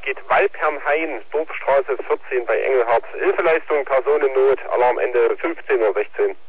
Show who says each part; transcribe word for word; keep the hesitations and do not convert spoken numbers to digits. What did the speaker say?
Speaker 1: geht Walpernhain, Dorfstraße vierzehn bei Engelhardt. Hilfeleistung, Personennot, Alarmende fünfzehn Uhr sechzehn.